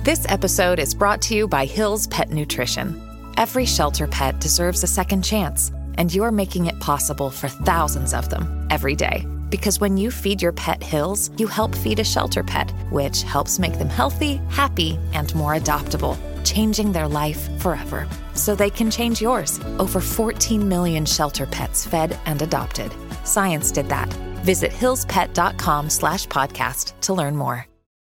This episode is brought to you by Hill's Pet Nutrition. Every shelter pet deserves a second chance, and you're making it possible for thousands of them every day. Because when you feed your pet Hill's, you help feed a shelter pet, which helps make them healthy, happy, and more adoptable, changing their life forever. So they can change yours. Over 14 million shelter pets fed and adopted. Science did that. Visit hillspet.com/podcast to learn more.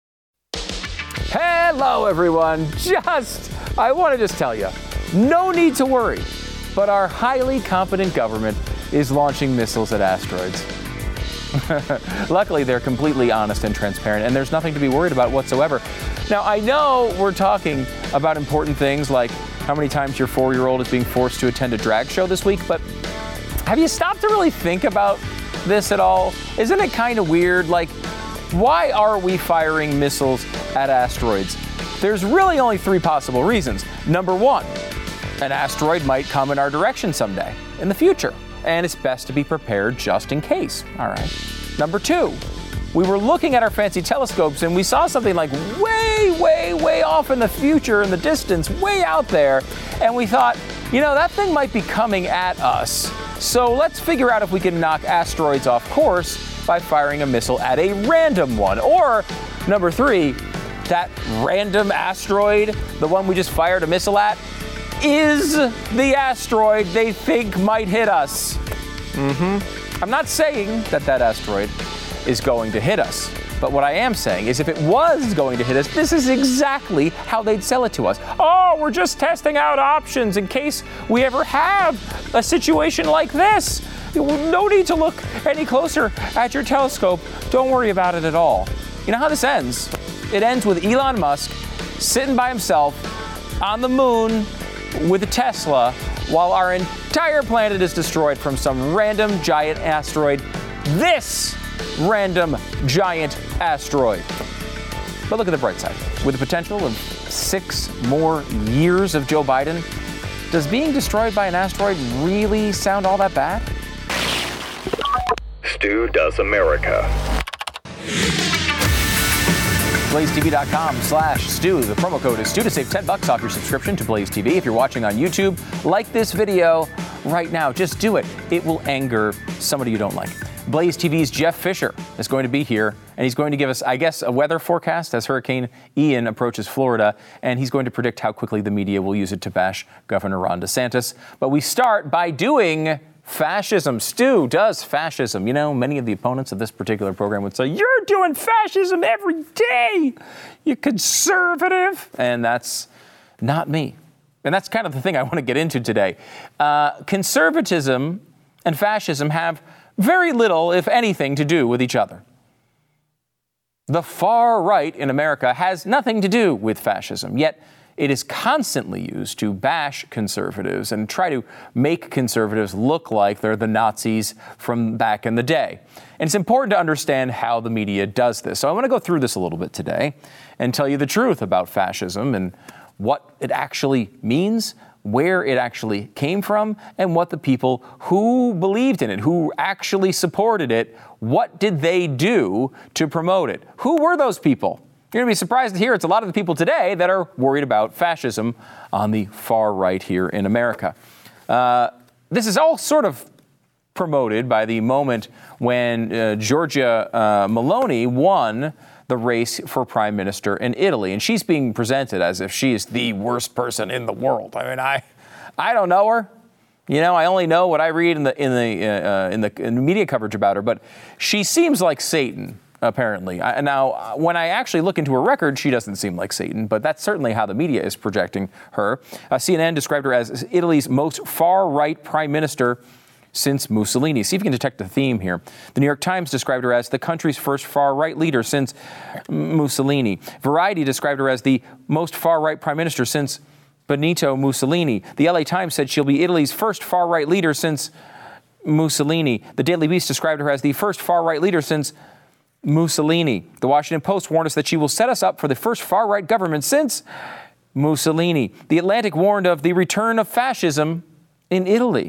Hello, everyone. I want to just tell you, no need to worry, but our highly competent government is launching missiles at asteroids. Luckily, they're completely honest and transparent, and there's nothing to be worried about whatsoever. Now, I know we're talking about important things like how many times your 4-year-old is being forced to attend a drag show this week, but have you stopped to really think about this at all? Isn't it kind of weird? Like, why are we firing missiles at asteroids? There's really only 3 possible reasons. Number 1, an asteroid might come in our direction someday in the future, and it's best to be prepared just in case. All right. Number 2, we were looking at our fancy telescopes and we saw something like way off in the future, in the distance, way out there, and we thought, that thing might be coming at us. So let's figure out if we can knock asteroids off course by firing a missile at a random one. Or, number 3, that random asteroid, the one we just fired a missile at, is the asteroid they think might hit us. I'm not saying that asteroid is going to hit us, but what I am saying is if it was going to hit us, this is exactly how they'd sell it to us. Oh, we're just testing out options in case we ever have a situation like this. No need to look any closer at your telescope. Don't worry about it at all. You know how this ends? It ends with Elon Musk sitting by himself on the moon with a Tesla while our entire planet is destroyed from some random giant asteroid. This random giant asteroid. But look at the bright side. With the potential of 6 more years of Joe Biden, does being destroyed by an asteroid really sound all that bad? Stu Does America. BlazeTV.com/Stu. The promo code is Stu to save $10 off your subscription to Blaze TV. If you're watching on YouTube, like this video right now. Just do it. It will anger somebody you don't like. Blaze TV's Jeff Fisher is going to be here, and he's going to give us, I guess, a weather forecast as Hurricane Ian approaches Florida, and he's going to predict how quickly the media will use it to bash Governor Ron DeSantis. But we start by doing fascism. Stu does fascism. Many of the opponents of this particular program would say, you're doing fascism every day, you conservative. And that's not me. And that's kind of the thing I want to get into today. Conservatism and fascism have very little, if anything, to do with each other. The far right in America has nothing to do with fascism, yet it is constantly used to bash conservatives and try to make conservatives look like they're the Nazis from back in the day. And it's important to understand how the media does this. So I want to go through this a little bit today and tell you the truth about fascism and what it actually means, where it actually came from, and what the people who believed in it, who actually supported it, what did they do to promote it? Who were those people? You're going to be surprised to hear it's a lot of the people today that are worried about fascism on the far right here in America. This is all sort of promoted by the moment when Giorgia Meloni won the race for prime minister in Italy. And she's being presented as if she is the worst person in the world. I mean, I don't know her. I only know what I read in the media coverage about her. But she seems like Satan, apparently. Now, when I actually look into her record, she doesn't seem like Satan. But that's certainly how the media is projecting her. CNN described her as Italy's most far-right prime minister since Mussolini. See if you can detect the theme here. The New York Times described her as the country's first far-right leader since Mussolini. Variety described her as the most far-right prime minister since Benito Mussolini. The LA Times said she'll be Italy's first far-right leader since Mussolini. The Daily Beast described her as the first far-right leader since Mussolini. The Washington Post warned us that she will set us up for the first far-right government since Mussolini. The Atlantic warned of the return of fascism in Italy.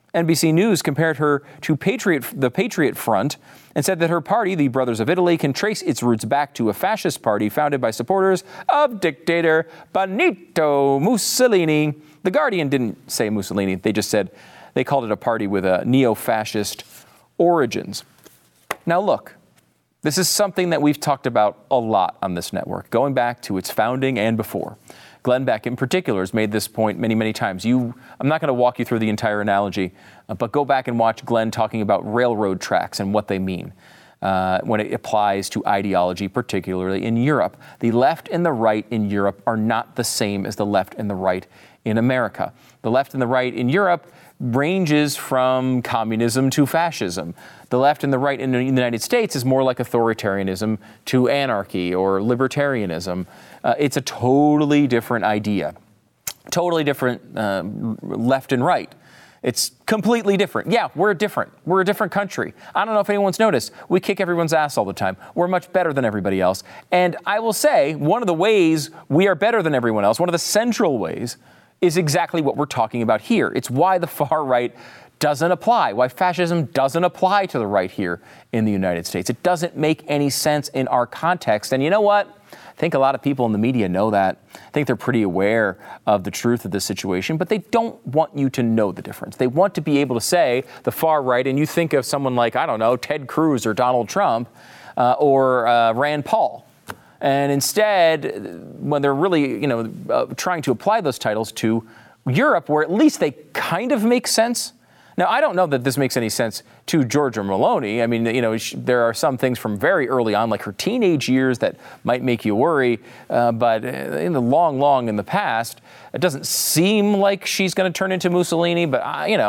NBC News compared her to the Patriot Front and said that her party, the Brothers of Italy, can trace its roots back to a fascist party founded by supporters of dictator Benito Mussolini. The Guardian didn't say Mussolini. They just said they called it a party with a neo-fascist origins. Now look, this is something that we've talked about a lot on this network, going back to its founding and before. Glenn Beck in particular has made this point many, many times. I'm not going to walk you through the entire analogy, but go back and watch Glenn talking about railroad tracks and what they mean when it applies to ideology, particularly in Europe. The left and the right in Europe are not the same as the left and the right in America. The left and the right in Europe ranges from communism to fascism. The left and the right in the United States is more like authoritarianism to anarchy or libertarianism. It's a totally different idea, totally different left and right. It's completely different. Yeah, we're different. We're a different country. I don't know if anyone's noticed. We kick everyone's ass all the time. We're much better than everybody else. And I will say, one of the ways we are better than everyone else, one of the central ways, is exactly what we're talking about here. It's why the far right doesn't apply, why fascism doesn't apply to the right here in the United States. It doesn't make any sense in our context. And you know what? I think a lot of people in the media know that. I think they're pretty aware of the truth of this situation, but they don't want you to know the difference. They want to be able to say the far right, and you think of someone like, I don't know, Ted Cruz or Donald Trump or Rand Paul. And instead, when they're really, trying to apply those titles to Europe, where at least they kind of make sense. Now, I don't know that this makes any sense to Giorgia Meloni. I mean, there are some things from very early on, like her teenage years, that might make you worry. But in the long in the past, it doesn't seem like she's going to turn into Mussolini. But,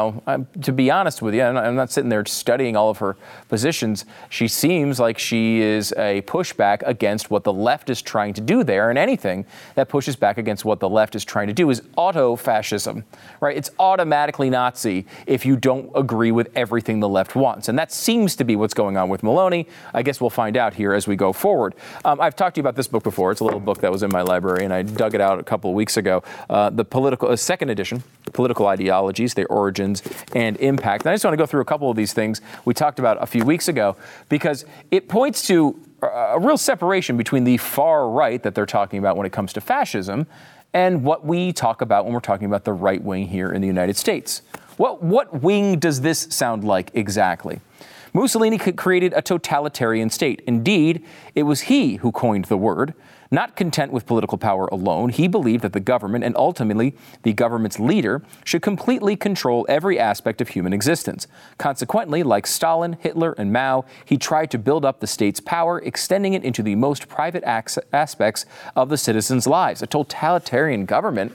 to be honest with you, I'm not sitting there studying all of her positions. She seems like she is a pushback against what the left is trying to do there. And anything that pushes back against what the left is trying to do is auto-fascism, right? It's automatically Nazi if you don't agree with everything the left wants. And that seems to be what's going on with Meloni. I guess we'll find out here as we go forward. I've talked to you about this book before. It's a little book that was in my library, and I dug it out a couple of weeks ago. The political second edition, Political Ideologies, Their Origins and Impact. And I just want to go through a couple of these things we talked about a few weeks ago, because it points to a real separation between the far right that they're talking about when it comes to fascism and what we talk about when we're talking about the right wing here in the United States. What wing does this sound like exactly? Mussolini created a totalitarian state. Indeed, it was he who coined the word. Not content with political power alone, he believed that the government, and ultimately the government's leader, should completely control every aspect of human existence. Consequently, like Stalin, Hitler, and Mao, he tried to build up the state's power, extending it into the most private aspects of the citizens' lives. A totalitarian government?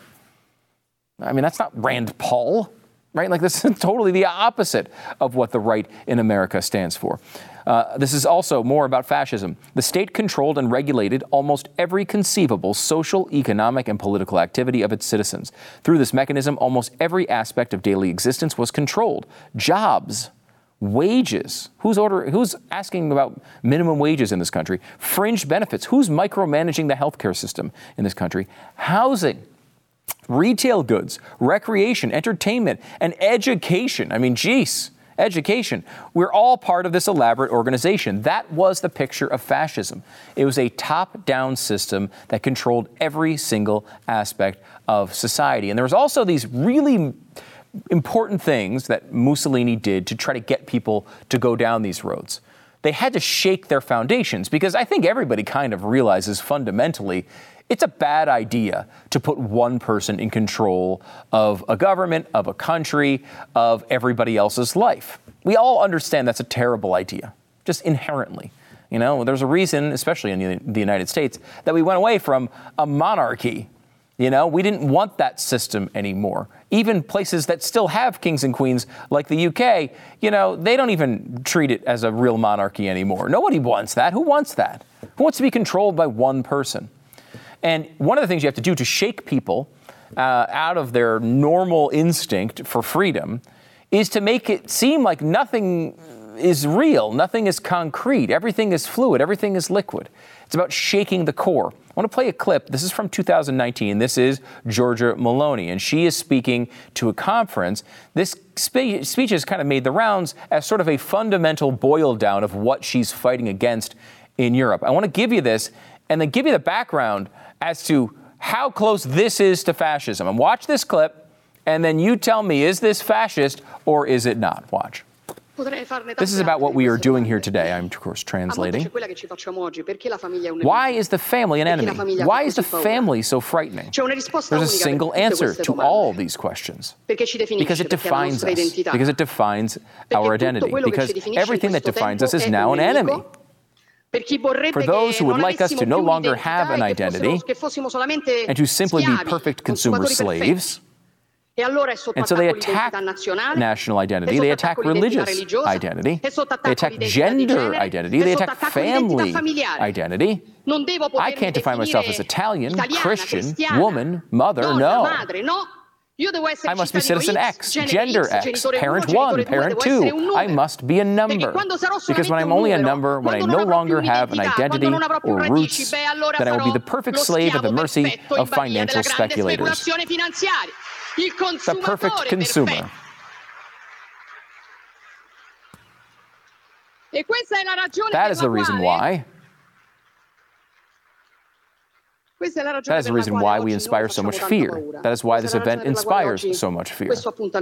I mean, that's not Rand Paul. Right? Like, this is totally the opposite of what the right in America stands for. This is also more about fascism. The state controlled and regulated almost every conceivable social, economic, and political activity of its citizens. Through this mechanism, almost every aspect of daily existence was controlled. Jobs, wages. Who's asking about minimum wages in this country? Fringe benefits. Who's micromanaging the healthcare system in this country? Housing. Retail goods, recreation, entertainment, and education. I mean, geez, education. We're all part of this elaborate organization. That was the picture of fascism. It was a top-down system that controlled every single aspect of society. And there was also these really important things that Mussolini did to try to get people to go down these roads. They had to shake their foundations, because I think everybody kind of realizes fundamentally it's a bad idea to put one person in control of a government, of a country, of everybody else's life. We all understand that's a terrible idea, just inherently. There's a reason, especially in the United States, that we went away from a monarchy. We didn't want that system anymore. Even places that still have kings and queens, like the UK, they don't even treat it as a real monarchy anymore. Nobody wants that. Who wants that? Who wants to be controlled by one person? And one of the things you have to do to shake people out of their normal instinct for freedom is to make it seem like nothing is real, nothing is concrete, everything is fluid, everything is liquid. It's about shaking the core. I want to play a clip. This is from 2019. This is Giorgia Meloni, and she is speaking to a conference. This speech has kind of made the rounds as sort of a fundamental boil down of what she's fighting against in Europe. I want to give you this and then give you the background as to how close this is to fascism. And watch this clip, and then you tell me, is this fascist or is it not? Watch. This is about what we are doing here today. I'm, of course, translating. Why is the family an enemy? Why is the family so frightening? There's a single answer to all these questions. Because it defines us. Because it defines our identity. Because everything that defines us is now an enemy. For those who would like us to no longer have an identity and to simply be perfect consumer slaves, and so they attack national identity, they attack religious identity, they attack gender identity, they attack family identity. I can't define myself as Italian, Christian, woman, mother, no. I must be citizen X, gender X, parent 1, parent 2. I must be a number. Because when I'm only a number, when I no longer have an identity or roots, then I will be the perfect slave at the mercy of financial speculators. The perfect consumer. That is the reason why. That is the reason why we inspire so much fear. That is why this event inspires so much fear.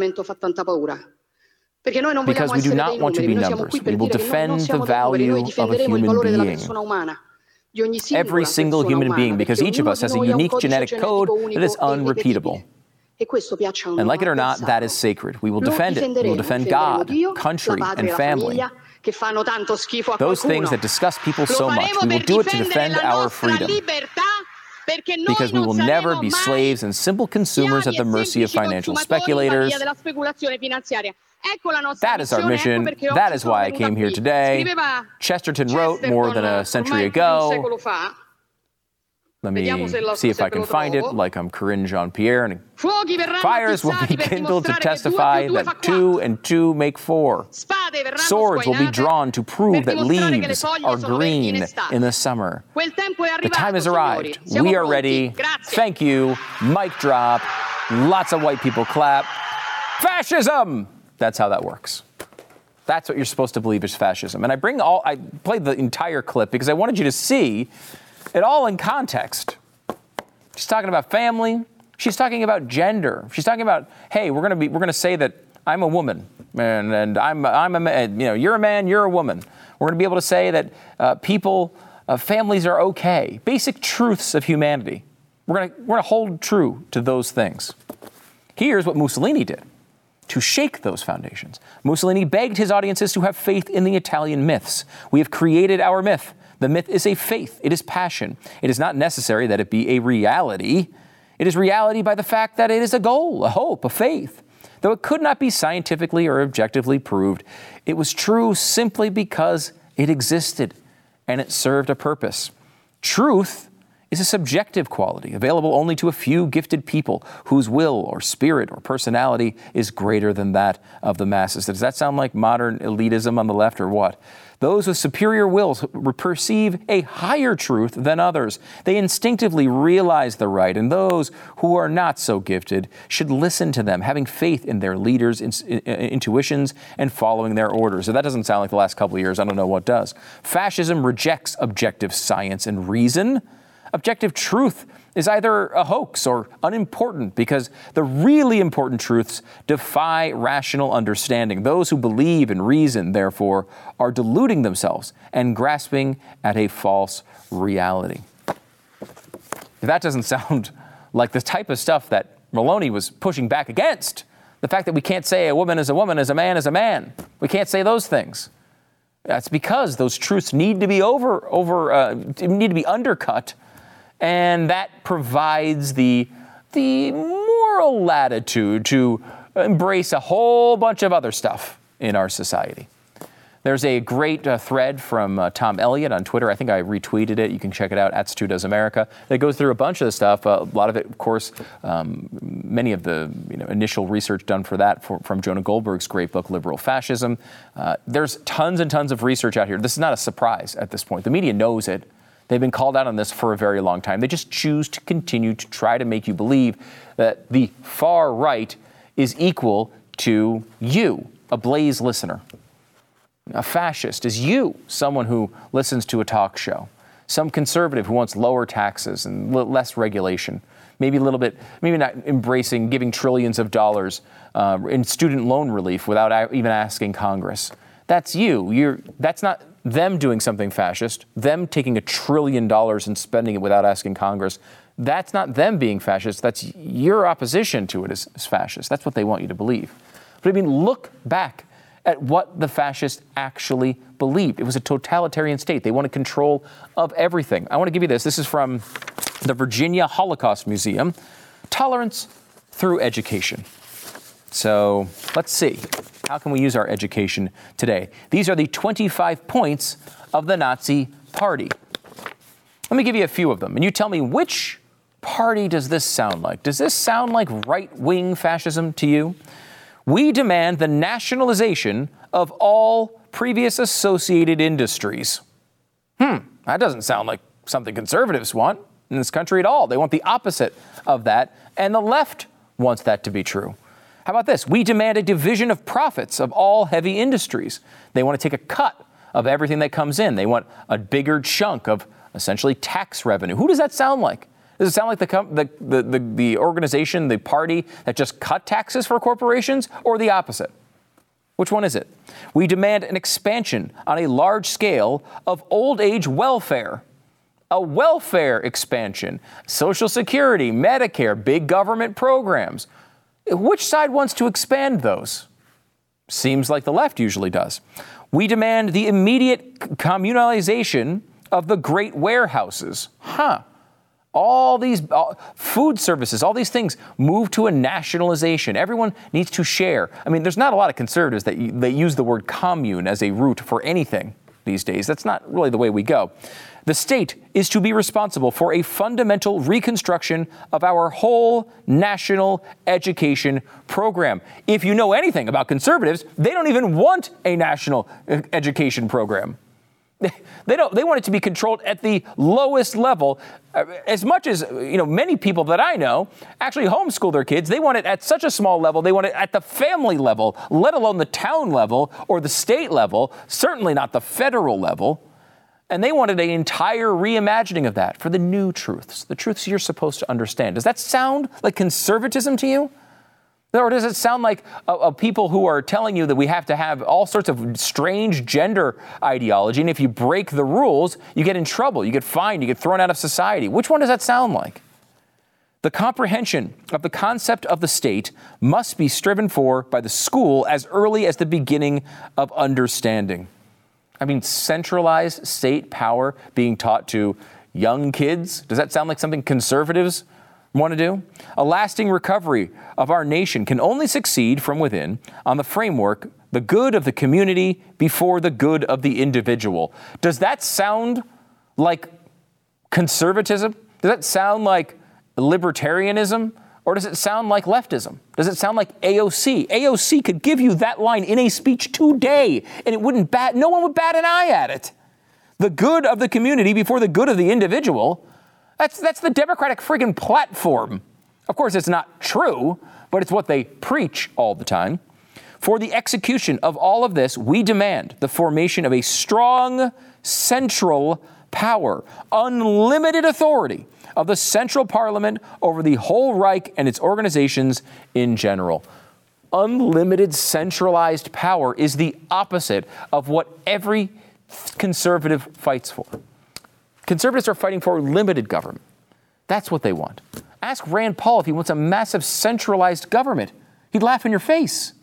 Because we do not want to be numbers. We will defend the value of a human being. Every single human being, because each of us has a unique genetic code that is unrepeatable. And like it or not, that is sacred. We will defend it. We will defend God, country, and family. Those things that disgust people so much, we will do it to defend our freedom. Because we will never be slaves and simple consumers at the mercy of financial speculators. That is our mission. That is why I came here today. Chesterton wrote more than a century ago. Let me see if I can find it, like I'm Corinne Jean-Pierre. And fires will be kindled to testify that 2 and 2 make 4. Swords will be drawn to prove that leaves are green in the summer. The time has arrived. We are ready. Thank you. Mic drop. Lots of white people clap. Fascism! That's how that works. That's what you're supposed to believe is fascism. And I played the entire clip because I wanted you to see it all in context. She's talking about family. She's talking about gender. She's talking about, hey, we're going to say that I'm a woman and I'm a man. You know, you're a man, you're a woman. We're going to be able to say that families are okay. Basic truths of humanity. We're going to hold true to those things. Here's what Mussolini did to shake those foundations. Mussolini begged his audiences to have faith in the Italian myths. We have created our myth. The myth is a faith. It is passion. It is not necessary that it be a reality. It is reality by the fact that it is a goal, a hope, a faith. Though it could not be scientifically or objectively proved, it was true simply because it existed and it served a purpose. Truth is a subjective quality available only to a few gifted people whose will or spirit or personality is greater than that of the masses. Does that sound like modern elitism on the left or what? Those with superior wills perceive a higher truth than others. They instinctively realize the right, and those who are not so gifted should listen to them, having faith in their leaders' intuitions and following their orders. So that doesn't sound like the last couple of years. I don't know what does. Fascism rejects objective science and reason. Objective truth is either a hoax or unimportant because the really important truths defy rational understanding. Those who believe in reason, therefore, are deluding themselves and grasping at a false reality. If that doesn't sound like the type of stuff that Meloni was pushing back against, the fact that we can't say a woman is a woman, a man is a man, we can't say those things. That's because those truths need to be need to be undercut. And that provides the moral latitude to embrace a whole bunch of other stuff in our society. There's a great thread from Tom Elliott on Twitter. I think I retweeted it. You can check it out at Stu Does America. That goes through a bunch of the stuff. A lot of it, of course, many of the initial research done for that from Jonah Goldberg's great book, Liberal Fascism. There's tons and tons of research out here. This is not a surprise at this point. The media knows it. They've been called out on this for a very long time. They just choose to continue to try to make you believe that the far right is equal to you, a Blaze listener. A fascist is you, someone who listens to a talk show. Some conservative who wants lower taxes and less regulation. Maybe a little bit, maybe not embracing giving trillions of dollars in student loan relief without even asking Congress. That's you. That's not them doing something fascist, them taking $1 trillion and spending it without asking Congress. That's not them being fascist. That's your opposition to it is fascist. That's what they want you to believe. But I mean, look back at what the fascists actually believed. It was a totalitarian state. They wanted control of everything. I want to give you this. This is from the Virginia Holocaust Museum. Tolerance through education. So let's see. How can we use our education today? These are the 25 points of the Nazi Party. Let me give you a few of them, and you tell me which party does this sound like? Does this sound like right-wing fascism to you? We demand the nationalization of all previous associated industries. That doesn't sound like something conservatives want in this country at all. They want the opposite of that, and the left wants that to be true. How about this? We demand a division of profits of all heavy industries. They want to take a cut of everything that comes in. They want a bigger chunk of essentially tax revenue. Who does that sound like? Does it sound like the organization, the party that just cut taxes for corporations, or the opposite? Which one is it? We demand an expansion on a large scale of old age welfare. A welfare expansion, Social Security, Medicare, big government programs. Which side wants to expand those? Seems like the left usually does. We demand the immediate communalization of the great warehouses. All these food services, all these things move to a nationalization. Everyone needs to share. I mean, there's not a lot of conservatives that use the word commune as a root for anything these days. That's not really the way we go. The state is to be responsible for a fundamental reconstruction of our whole national education program. If you know anything about conservatives, they don't even want a national education program. They want it to be controlled at the lowest level. As much as, many people that I know actually homeschool their kids, they want it at such a small level. They want it at the family level, let alone the town level or the state level, certainly not the federal level. And they wanted an entire reimagining of that for the new truths, the truths you're supposed to understand. Does that sound like conservatism to you? Or does it sound like people who are telling you that we have to have all sorts of strange gender ideology, and if you break the rules, you get in trouble, you get fined, you get thrown out of society? Which one does that sound like? The comprehension of the concept of the state must be striven for by the school as early as the beginning of understanding. I mean, centralized state power being taught to young kids, does that sound like something conservatives want to do? A lasting recovery of our nation can only succeed from within on the framework, the good of the community before the good of the individual. Does that sound like conservatism? Does that sound like libertarianism? Or does it sound like leftism? Does it sound like AOC? AOC could give you that line in a speech today, and no one would bat an eye at it. The good of the community before the good of the individual. That's the Democratic friggin' platform. Of course, it's not true, but it's what they preach all the time. For the execution of all of this, we demand the formation of a strong central power, unlimited authority of the central parliament over the whole Reich and its organizations in general. Unlimited centralized power is the opposite of what every conservative fights for. Conservatives are fighting for limited government. That's what they want. Ask Rand Paul if he wants a massive centralized government. He'd laugh in your face.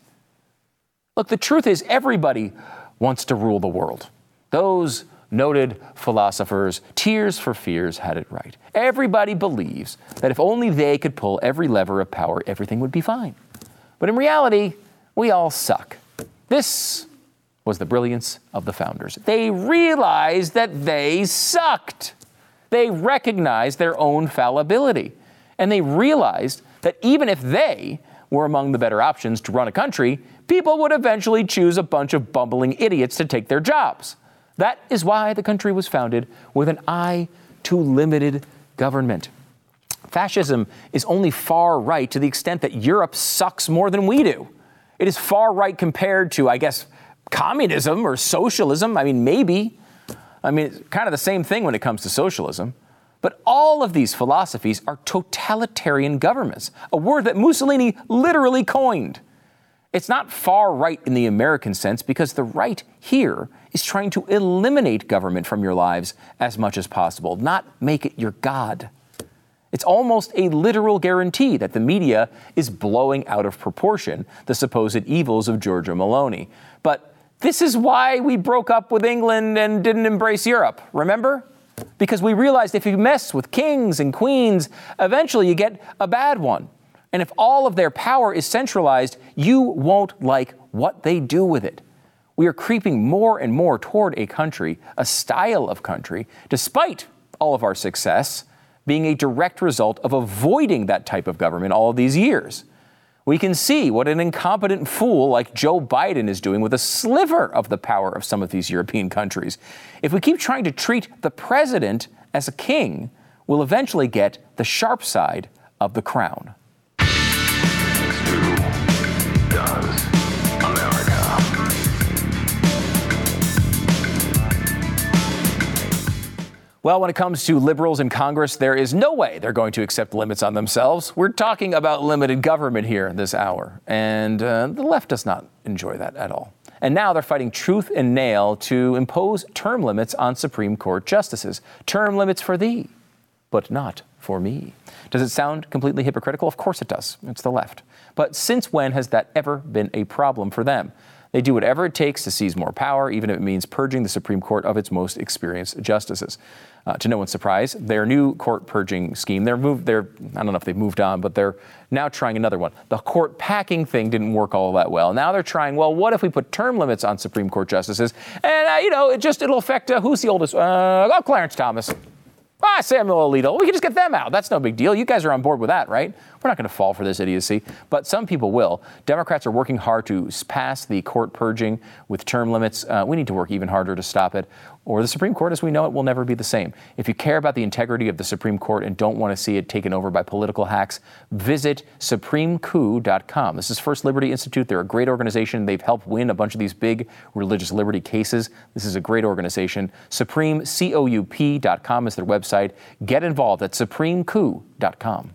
Look, the truth is everybody wants to rule the world. Those noted philosophers, Tears for Fears, had it right. Everybody believes that if only they could pull every lever of power, everything would be fine. But in reality, we all suck. This was the brilliance of the founders. They realized that they sucked. They recognized their own fallibility. And they realized that even if they were among the better options to run a country, people would eventually choose a bunch of bumbling idiots to take their jobs. That is why the country was founded, with an eye to limited government. Fascism is only far right to the extent that Europe sucks more than we do. It is far right compared to, I guess, communism or socialism. I mean, maybe. I mean, it's kind of the same thing when it comes to socialism. But all of these philosophies are totalitarian governments, a word that Mussolini literally coined. It's not far right in the American sense because the right here is trying to eliminate government from your lives as much as possible, not make it your God. It's almost a literal guarantee that the media is blowing out of proportion the supposed evils of Giorgia Meloni. But this is why we broke up with England and didn't embrace Europe, remember? Because we realized if you mess with kings and queens, eventually you get a bad one. And if all of their power is centralized, you won't like what they do with it. We are creeping more and more toward a country, a style of country, despite all of our success, being a direct result of avoiding that type of government all of these years. We can see what an incompetent fool like Joe Biden is doing with a sliver of the power of some of these European countries. If we keep trying to treat the president as a king, we'll eventually get the sharp side of the crown. Well, when it comes to liberals in Congress, there is no way they're going to accept limits on themselves. We're talking about limited government here this hour, and the left does not enjoy that at all. And now they're fighting tooth and nail to impose term limits on Supreme Court justices. Term limits for thee, but not for me. Does it sound completely hypocritical? Of course it does. It's the left. But since when has that ever been a problem for them? They do whatever it takes to seize more power, even if it means purging the Supreme Court of its most experienced justices. To no one's surprise, their new court purging scheme, I don't know if they've moved on, but they're now trying another one. The court packing thing didn't work all that well. Now they're trying, well, what if we put term limits on Supreme Court justices? And, it'll affect, who's the oldest? Clarence Thomas. Samuel Alito. We can just get them out. That's no big deal. You guys are on board with that, right? We're not going to fall for this idiocy, but some people will. Democrats are working hard to pass the court purging with term limits. We need to work even harder to stop it, or the Supreme Court as we know it will never be the same. If you care about the integrity of the Supreme Court and don't want to see it taken over by political hacks, visit supremecoup.com. This is First Liberty Institute. They're a great organization. They've helped win a bunch of these big religious liberty cases. This is a great organization. SupremeCoup.com is their website. Get involved at supremecoup.com.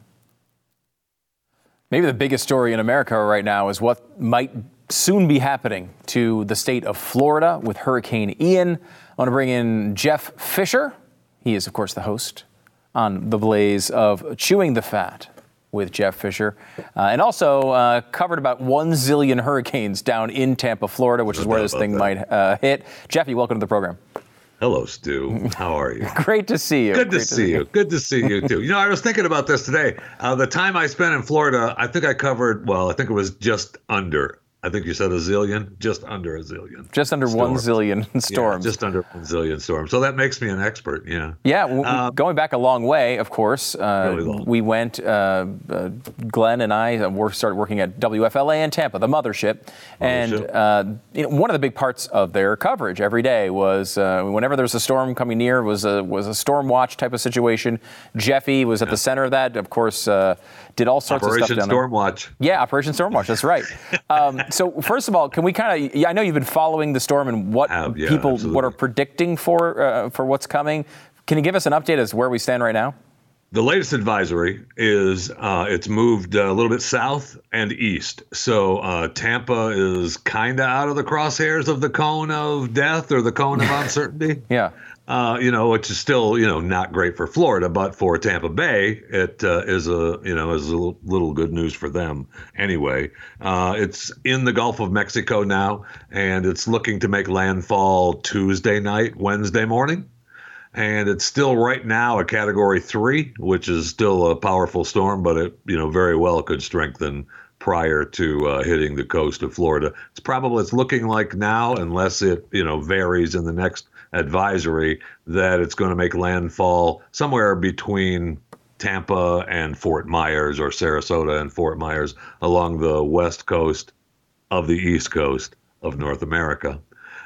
Maybe the biggest story in America right now is what might soon be happening to the state of Florida with Hurricane Ian. I want to bring in Jeff Fisher. He is, of course, the host on The Blaze of Chewing the Fat with Jeff Fisher, and also covered about 1 zillion hurricanes down in Tampa, Florida, which is where this thing might hit. Jeffy, welcome to the program. Hello, Stu. How are you? Great to see you. Good to see you. Good to see you, too. I was thinking about this today. The time I spent in Florida, I think I covered, I think it was just under. I think you said a zillion, just under a zillion. Just under storms. 1 zillion storms. Yeah, just under 1 zillion storms. So that makes me an expert, yeah. Yeah, going back a long way, of course. Really long. We went, Glenn and I started working at WFLA in Tampa, the mothership. And one of the big parts of their coverage every day was whenever there was a storm coming near, was a storm watch type of situation. Jeffy was at the center of that, of course, did all sorts of stuff down there. Operation Stormwatch. Yeah, Operation Stormwatch, that's right. So first of all, can we I know you've been following the storm and what what are predicting for what's coming. Can you give us an update as to where we stand right now? The latest advisory is it's moved a little bit south and east. So Tampa is kind of out of the crosshairs of the cone of death or the cone of uncertainty. Yeah. Which is still, not great for Florida, but for Tampa Bay, it is a little good news for them anyway. It's in the Gulf of Mexico now, and it's looking to make landfall Tuesday night, Wednesday morning. And it's still right now a Category 3, which is still a powerful storm, but it, very well could strengthen prior to hitting the coast of Florida. It's looking like now, unless it, varies in the next advisory, that it's going to make landfall somewhere between Tampa and Fort Myers, or Sarasota and Fort Myers, along the west coast of the east coast of North America.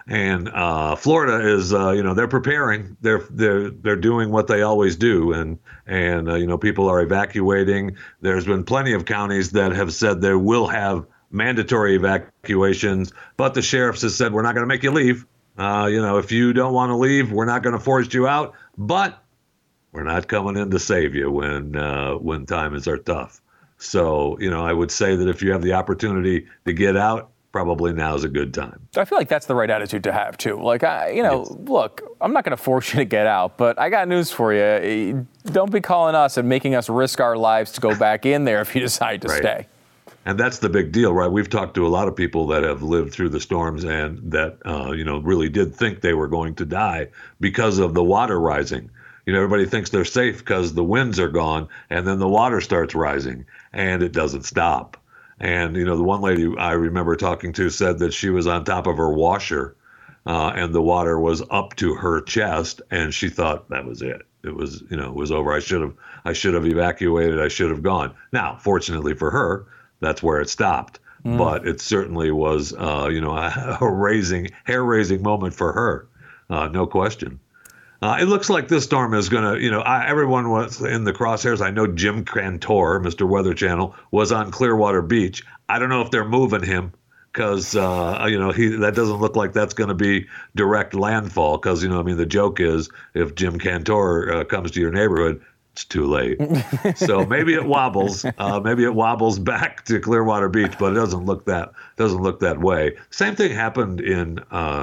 And Florida is, they're preparing. They're doing what they always do, and people are evacuating. There's been plenty of counties that have said they will have mandatory evacuations, but the sheriffs have said we're not going to make you leave. If you don't want to leave, we're not going to force you out, but we're not coming in to save you when times are tough. So, I would say that if you have the opportunity to get out, probably now is a good time. I feel like that's the right attitude to have, too. Like, look, I'm not going to force you to get out, but I got news for you. Don't be calling us and making us risk our lives to go back in there if you decide to stay. And that's the big deal, right? We've talked to a lot of people that have lived through the storms and that, really did think they were going to die because of the water rising. Everybody thinks they're safe because the winds are gone, and then the water starts rising, and it doesn't stop. And, the one lady I remember talking to said that she was on top of her washer, and the water was up to her chest, and she thought that was it. It was, it was over. I should have evacuated. I should have gone. Now, fortunately for her, that's where it stopped. But it certainly was, a hair-raising moment for her, no question. It looks like this storm is going to, everyone was in the crosshairs. I know Jim Cantor, Mr. Weather Channel, was on Clearwater Beach. I don't know if they're moving him because, that doesn't look like that's going to be direct landfall because, the joke is if Jim Cantor comes to your neighborhood, it's too late. So maybe it wobbles. Maybe it wobbles back to Clearwater Beach, but it doesn't look that way. Same thing happened in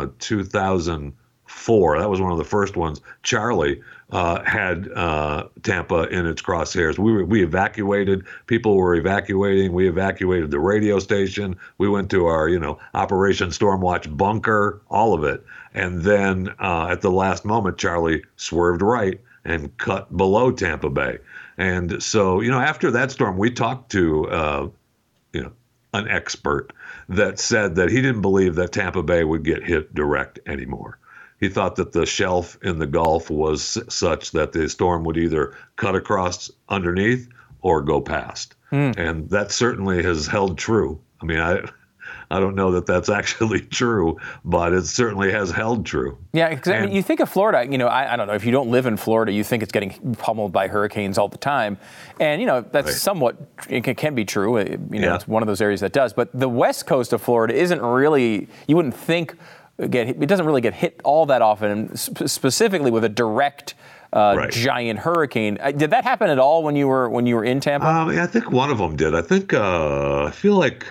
2004. That was one of the first ones. Charlie had Tampa in its crosshairs. We evacuated. People were evacuating. We evacuated the radio station. We went to our, Operation Stormwatch bunker, all of it. And then at the last moment, Charlie swerved right and cut below Tampa Bay. And so, after that storm, we talked to, an expert that said that he didn't believe that Tampa Bay would get hit direct anymore. He thought that the shelf in the Gulf was such that the storm would either cut across underneath or go past. And that certainly has held true. I mean, I don't know that that's actually true, but it certainly has held true. Yeah, because you think of Florida, I don't know, if you don't live in Florida, you think it's getting pummeled by hurricanes all the time. And, that's somewhat, it can be true. It's one of those areas that does. But the west coast of Florida isn't really, you wouldn't think, it doesn't really get hit all that often, specifically with a direct giant hurricane. Did that happen at all when you were in Tampa? I think one of them did. I think, I feel like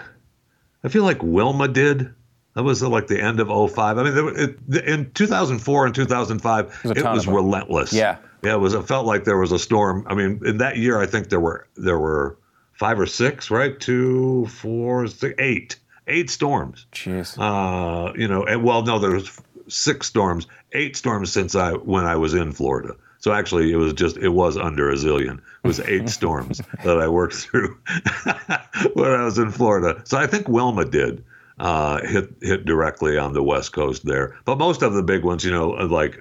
Wilma did. That was like the end of 2005. I mean, in 2004 and 2005, it was relentless. Yeah, it felt like there was a storm. I mean, in that year, I think there were 5 or 6, right? 2, 4, 6, 8 storms. Jeez. There was 6 storms, 8 storms when I was in Florida. So actually, it was under a zillion. It was 8 storms that I worked through when I was in Florida. So I think Wilma did hit directly on the West Coast there. But most of the big ones, like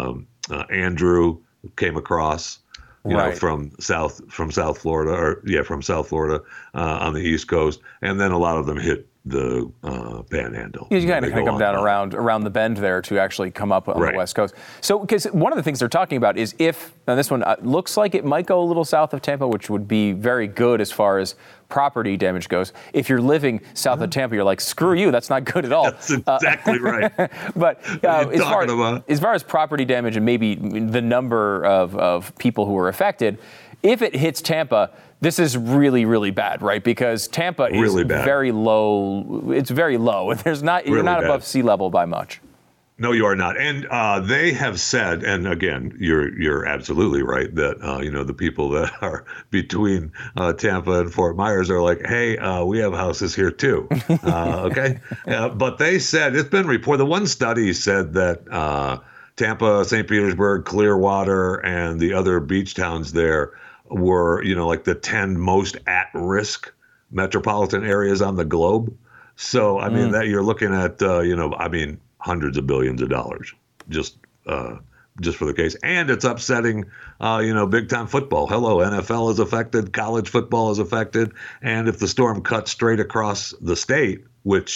Andrew came across, from South Florida, from South Florida on the East Coast, and then a lot of them hit the Panhandle. You kind of come down around the bend there to actually come up on the West Coast. So, because one of the things they're talking about is now this one looks like it might go a little south of Tampa, which would be very good as far as property damage goes. If you're living south of Tampa, you're like, screw you, that's not good at all. That's exactly right. But as far as property damage and maybe the number of people who are affected, if it hits Tampa, this is really, really bad, right? Because Tampa is really very low. It's very low. You're not above sea level by much. No, you are not. And they have said, and again, you're absolutely right that the people that are between Tampa and Fort Myers are like, hey, we have houses here too. Okay, but they said it's been reported. The one study said that Tampa, St. Petersburg, Clearwater, and the other beach towns there were, like the 10 most at-risk metropolitan areas on the globe. So, I mean, that you're looking at, hundreds of billions of dollars just for the case. And it's upsetting, big-time football. Hello, NFL is affected. College football is affected. And if the storm cuts straight across the state, which,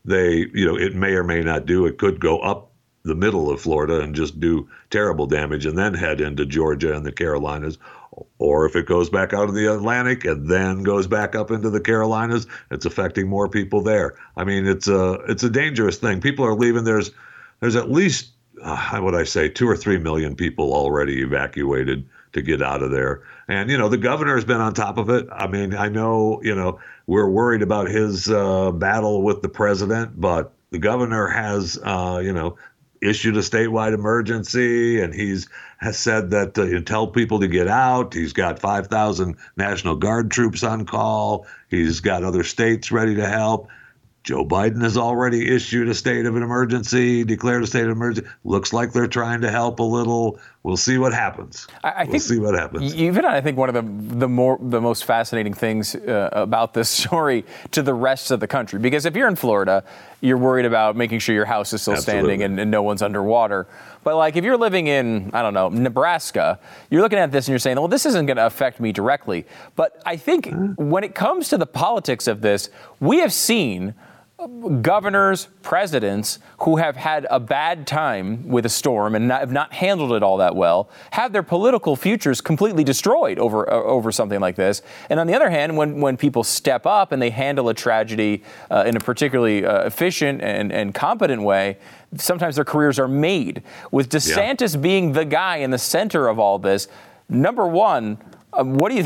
it may or may not do. It could go up the middle of Florida and just do terrible damage and then head into Georgia and the Carolinas. Or if it goes back out of the Atlantic and then goes back up into the Carolinas, it's affecting more people there. I mean, it's a dangerous thing. People are leaving. There's at least, how would I say, 2 or 3 million people already evacuated to get out of there. And, the governor has been on top of it. I mean, I know, we're worried about his battle with the president, but the governor has, issued a statewide emergency, and has said that tell people to get out. He's got 5,000 National Guard troops on call. He's got other states ready to help. Joe Biden has already issued a state of an emergency, declared a state of emergency. Looks like they're trying to help a little. We'll see what happens. We'll see what happens. Even I think one of the most fascinating things about this story to the rest of the country, because if you're in Florida, you're worried about making sure your house is still standing and no one's underwater. But like if you're living in, I don't know, Nebraska, you're looking at this and you're saying, well, this isn't going to affect me directly. But I think when it comes to the politics of this, we have seen governors, presidents who have had a bad time with a storm and have not handled it all that well, have their political futures completely destroyed over something like this. And on the other hand, when people step up and they handle a tragedy in a particularly efficient and competent way, sometimes their careers are made. With DeSantis being the guy in the center of all this, number one, what do you?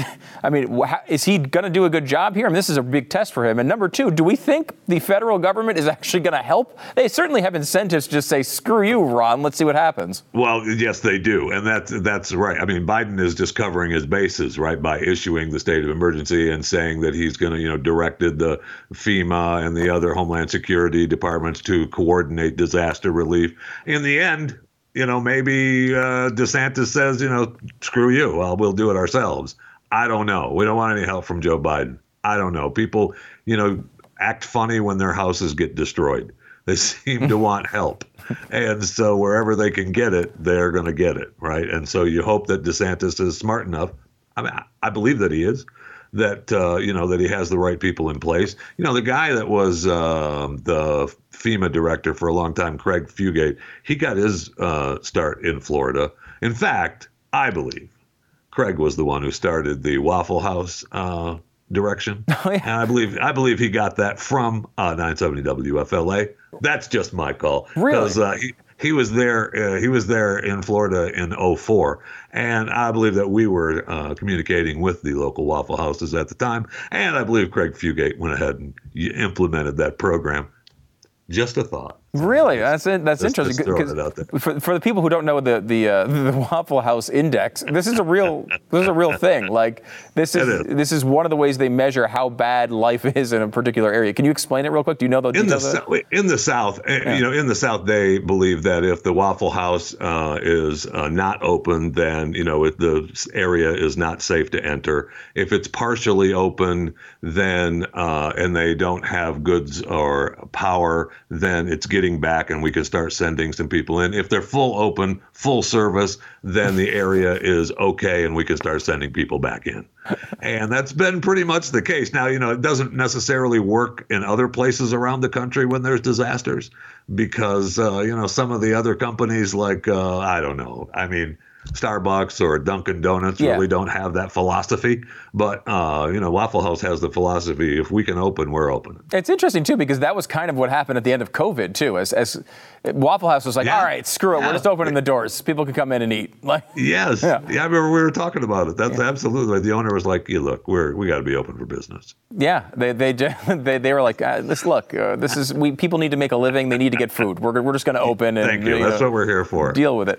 Is he going to do a good job here? I mean, this is a big test for him. And number two, do we think the federal government is actually going to help? They certainly have incentives to just say, "Screw you, Ron. Let's see what happens." Well, yes, they do, and that's right. I mean, Biden is just covering his bases, right, by issuing the state of emergency and saying that he's going to, directed the FEMA and the other Homeland Security departments to coordinate disaster relief. In the end, maybe DeSantis says, screw you. Well, we'll do it ourselves. I don't know. We don't want any help from Joe Biden. I don't know. People, act funny when their houses get destroyed. They seem to want help. And so wherever they can get it, they're going to get it, right? And so you hope that DeSantis is smart enough. I mean, I believe that he is. That, that he has the right people in place. The guy that was the FEMA director for a long time, Craig Fugate, he got his start in Florida. In fact, I believe Craig was the one who started the Waffle House direction. Oh, yeah. And I believe he got that from 970 WFLA. That's just my call. Really? Because he was there. He was there in Florida in 2004, and I believe that we were communicating with the local Waffle Houses at the time. And I believe Craig Fugate went ahead and implemented that program. Just a thought. Really, that's interesting. Just throwing it out there. For the people who don't know the Waffle House Index, this is a real thing. Like this is one of the ways they measure how bad life is in a particular area. Can you explain it real quick? Do you know the details? In the South, in the South, they believe that if the Waffle House is not open, then the area is not safe to enter. If it's partially open, then and they don't have goods or power, then it's getting back and we can start sending some people in. If they're full open, full service, then the area is okay and we can start sending people back in. And that's been pretty much the case. Now, it doesn't necessarily work in other places around the country when there's disasters because, some of the other companies like, I don't know, I mean, Starbucks or Dunkin' Donuts really don't have that philosophy. But, Waffle House has the philosophy, if we can open, we're open. It's interesting, too, because that was kind of what happened at the end of COVID, too. As Waffle House was like, all right, screw it. We're just opening the doors. People can come in and eat. Yes. Yeah, I remember we were talking about it. That's absolutely. The owner was like, look, we got to be open for business. Yeah, they were like, this is people need to make a living. They need to get food. We're just going to open. And, Thank you. That's what we're here for. Deal with it.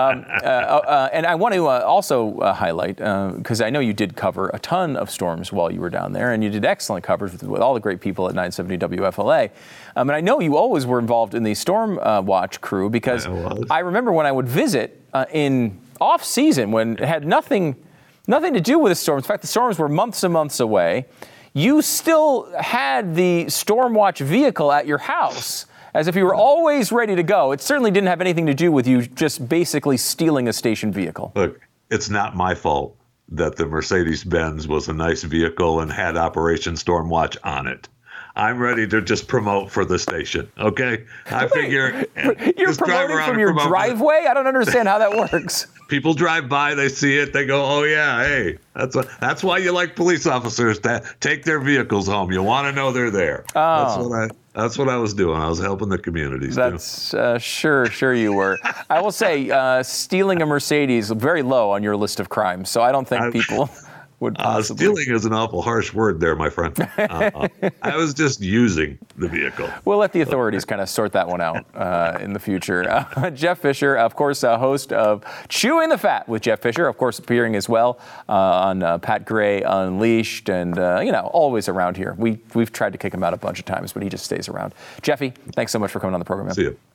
And I want to also highlight, because I know you did cover a ton of storms while you were down there, and you did excellent coverage with all the great people at 970 WFLA. And I know you always were involved in the storm watch crew, because I remember when I would visit in off-season, when it had nothing to do with the storms. In fact, the storms were months and months away. You still had the storm watch vehicle at your house, as if you were always ready to go. It certainly didn't have anything to do with you just basically stealing a station vehicle. Look, it's not my fault that the Mercedes-Benz was a nice vehicle and had Operation Stormwatch on it. I'm ready to just promote for the station. Okay, I figure you're promoting from your driveway. I don't understand how that works. People drive by, they see it, they go, "Oh yeah, hey, that's why you like police officers to take their vehicles home. You want to know they're there." Oh. That's what I was doing. I was helping the communities. That's sure you were. I will say, stealing a Mercedes very low on your list of crimes. So I don't think people would possibly. Stealing is an awful harsh word there, my friend. I was just using the vehicle. We'll let the authorities kind of sort that one out in the future. Jeff Fisher, of course, host of Chewing the Fat with Jeff Fisher, of course, appearing as well on Pat Gray Unleashed, and always around here. We've tried to kick him out a bunch of times, but he just stays around. Jeffy, thanks so much for coming on the program, man. See you.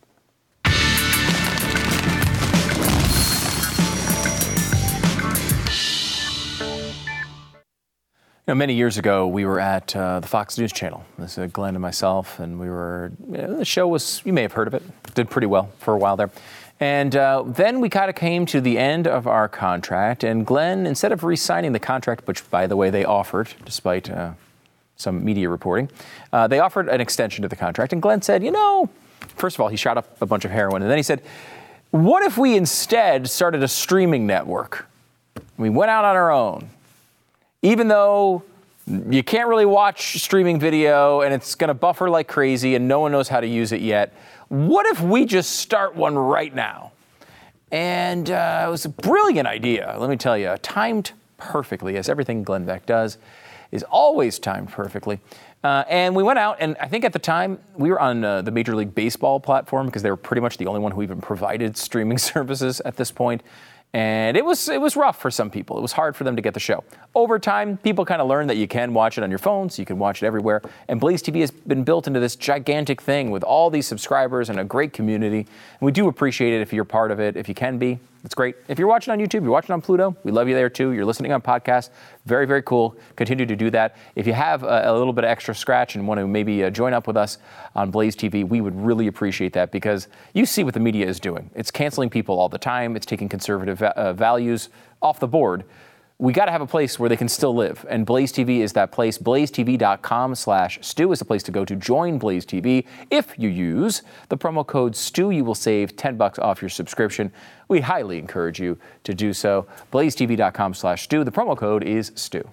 Many years ago, we were at the Fox News Channel. This is Glenn and myself, and we were. The show was, you may have heard of it, did pretty well for a while there. And then we kind of came to the end of our contract, and Glenn, instead of re-signing the contract, which, by the way, they offered, despite some media reporting, they offered an extension to the contract. And Glenn said, first of all, he shot up a bunch of heroin, and then he said, what if we instead started a streaming network? We went out on our own. Even though you can't really watch streaming video and it's going to buffer like crazy and no one knows how to use it yet, what if we just start one right now? And it was a brilliant idea, let me tell you, timed perfectly, as everything Glenn Beck does is always timed perfectly. And we went out, and I think at the time we were on the Major League Baseball platform because they were pretty much the only one who even provided streaming services at this point. And it was rough for some people. It was hard for them to get the show. Over time, people kind of learned that you can watch it on your phone, so you can watch it everywhere. And Blaze TV has been built into this gigantic thing with all these subscribers and a great community. And we do appreciate it if you're part of it, if you can be. It's great. If you're watching on YouTube, you're watching on Pluto, we love you there too. You're listening on podcasts. Very, very cool. Continue to do that. If you have a little bit of extra scratch and want to maybe join up with us on Blaze TV, we would really appreciate that because you see what the media is doing. It's canceling people all the time. It's taking conservative values off the board. We got to have a place where they can still live. And Blaze TV is that place. BlazeTV.com/Stu is the place to go to join Blaze TV. If you use the promo code Stu, you will save $10 off your subscription. We highly encourage you to do so. BlazeTV.com/Stu. The promo code is Stu.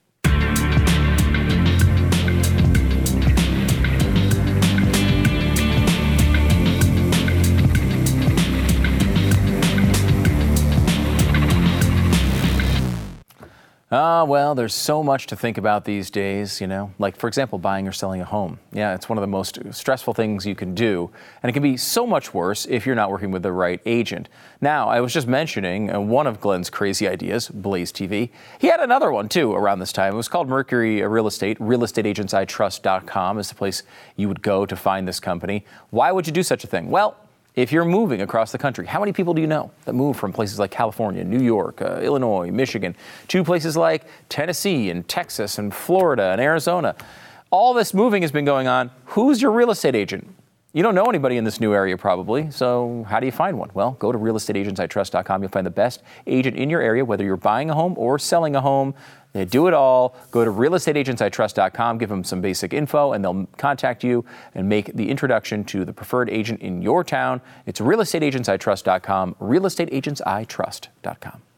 Well, there's so much to think about these days, like, for example, buying or selling a home. Yeah, it's one of the most stressful things you can do, and it can be so much worse if you're not working with the right agent. Now, I was just mentioning one of Glenn's crazy ideas, Blaze TV. He had another one, too, around this time. It was called Mercury Real Estate. RealestateAgentsITrust.com is the place you would go to find this company. Why would you do such a thing? Well, if you're moving across the country, how many people do you know that move from places like California, New York, Illinois, Michigan, to places like Tennessee and Texas and Florida and Arizona? All this moving has been going on. Who's your real estate agent? You don't know anybody in this new area probably, so how do you find one? Well, go to realestateagentsitrust.com. You'll find the best agent in your area, whether you're buying a home or selling a home. They do it all. Go to realestateagentsitrust.com, give them some basic info, and they'll contact you and make the introduction to the preferred agent in your town. It's realestateagentsitrust.com, realestateagentsitrust.com.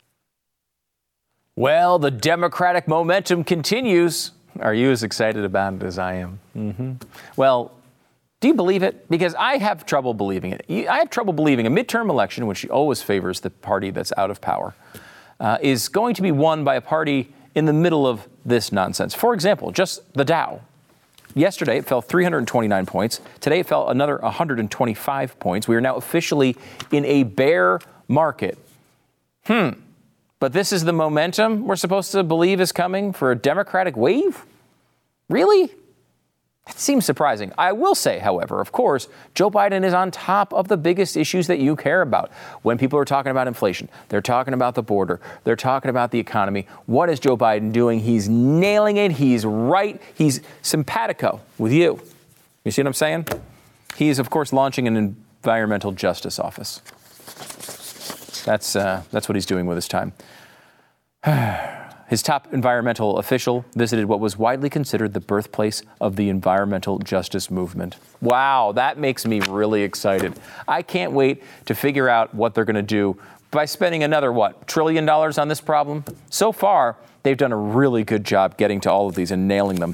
Well, the Democratic momentum continues. Are you as excited about it as I am? Mm-hmm. Well, do you believe it? Because I have trouble believing it. I have trouble believing a midterm election, which always favors the party that's out of power, is going to be won by a party in the middle of this nonsense. For example, just the Dow. Yesterday, it fell 329 points. Today, it fell another 125 points. We are now officially in a bear market. But this is the momentum we're supposed to believe is coming for a Democratic wave? Really? That seems surprising. I will say, however, of course, Joe Biden is on top of the biggest issues that you care about. When people are talking about inflation, they're talking about the border, they're talking about the economy. What is Joe Biden doing? He's nailing it. He's right. He's simpatico with you. You see what I'm saying? He is, of course, launching an environmental justice office. That's what he's doing with his time. His top environmental official visited what was widely considered the birthplace of the environmental justice movement. Wow, that makes me really excited. I can't wait to figure out what they're going to do by spending another, $1 trillion on this problem. So far, they've done a really good job getting to all of these and nailing them.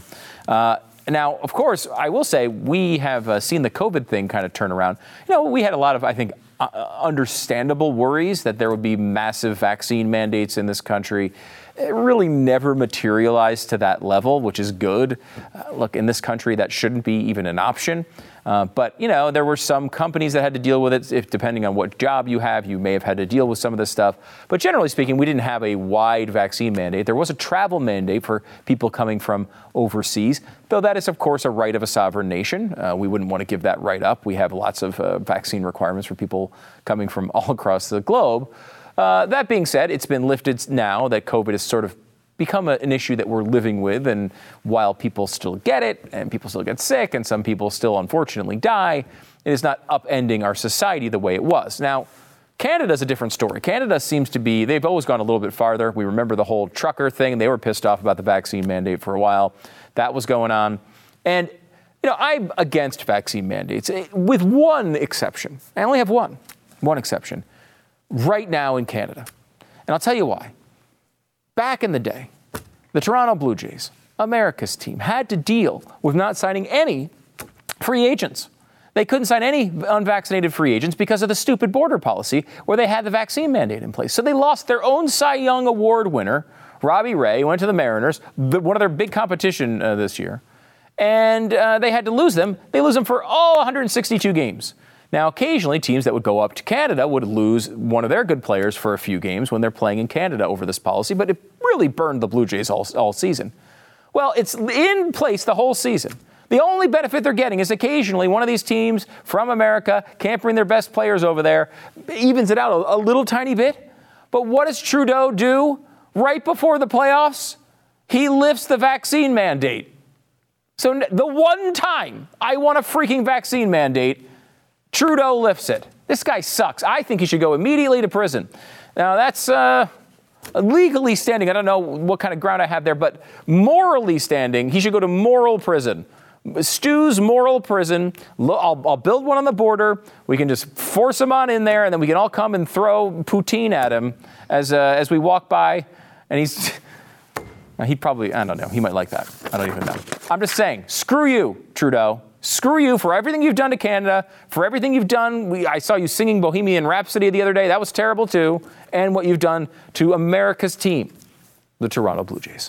Now, of course, I will say we have seen the COVID thing kind of turn around. We had a lot of, I think, understandable worries that there would be massive vaccine mandates in this country. It really never materialized to that level, which is good. Look, in this country, that shouldn't be even an option. But there were some companies that had to deal with it. If depending on what job you have, you may have had to deal with some of this stuff. But generally speaking, we didn't have a wide vaccine mandate. There was a travel mandate for people coming from overseas, though that is, of course, a right of a sovereign nation. We wouldn't want to give that right up. We have lots of vaccine requirements for people coming from all across the globe. That being said, it's been lifted now that COVID has sort of become an issue that we're living with. And while people still get it and people still get sick and some people still unfortunately die, it is not upending our society the way it was. Now, Canada's a different story. Canada seems to be, they've always gone a little bit farther. We remember the whole trucker thing. They were pissed off about the vaccine mandate for a while. That was going on. And, I'm against vaccine mandates with one exception. I only have one exception. Right now in Canada. And I'll tell you why. Back in the day, the Toronto Blue Jays, America's team, had to deal with not signing any free agents. They couldn't sign any unvaccinated free agents because of the stupid border policy where they had the vaccine mandate in place. So they lost their own Cy Young Award winner, Robbie Ray, went to the Mariners, one of their big competition this year. And they had to lose them. They lose them for all 162 games. Now, occasionally, teams that would go up to Canada would lose one of their good players for a few games when they're playing in Canada over this policy, but it really burned the Blue Jays all season. Well, it's in place the whole season. The only benefit they're getting is occasionally one of these teams from America can't bring their best players over there, evens it out a little tiny bit. But what does Trudeau do right before the playoffs? He lifts the vaccine mandate. So the one time I want a freaking vaccine mandate, Trudeau lifts it. This guy sucks. I think he should go immediately to prison. Now, that's legally standing. I don't know what kind of ground I have there, but morally standing, he should go to moral prison. Stu's moral prison. I'll build one on the border. We can just force him on in there, and then we can all come and throw poutine at him as we walk by. And he'd probably, I don't know, he might like that. I don't even know. I'm just saying, screw you, Trudeau. Screw you for everything you've done to Canada, for everything you've done. I saw you singing Bohemian Rhapsody the other day. That was terrible, too. And what you've done to America's team, the Toronto Blue Jays.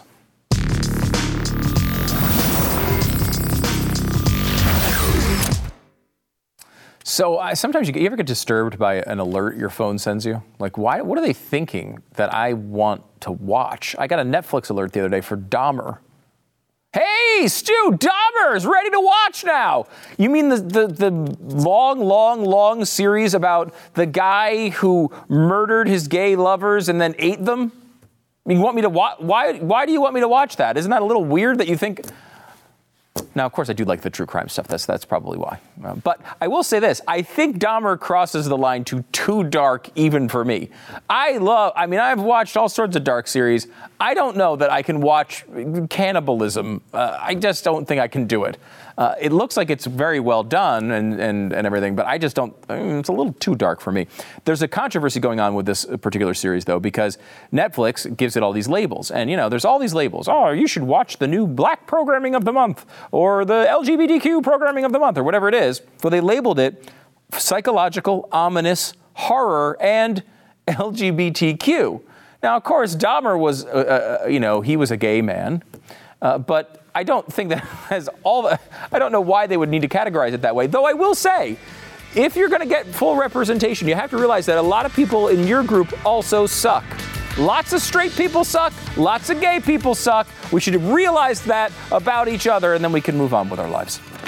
So sometimes you ever get disturbed by an alert your phone sends you? Like, why? What are they thinking that I want to watch? I got a Netflix alert the other day for Dahmer. Hey, Stu, Dahmer's ready to watch now. You mean the long series about the guy who murdered his gay lovers and then ate them? I mean, you want me to why do you want me to watch that? Isn't that a little weird that you think? Now, of course, I do like the true crime stuff. That's probably why. But I will say this. I think Dahmer crosses the line to too dark even for me. I've watched all sorts of dark series. I don't know that I can watch cannibalism. I just don't think I can do it. It looks like it's very well done and everything, but I just don't, it's a little too dark for me. There's a controversy going on with this particular series, though, because Netflix gives it all these labels. And, there's all these labels. Oh, you should watch the new Black Programming of the Month or the LGBTQ Programming of the Month or whatever it is. Well, they labeled it psychological, ominous, horror, and LGBTQ. Now, of course, Dahmer was, he was a gay man, but I don't think that has I don't know why they would need to categorize it that way. Though I will say, if you're going to get full representation, you have to realize that a lot of people in your group also suck. Lots of straight people suck. Lots of gay people suck. We should realize that about each other, and then we can move on with our lives.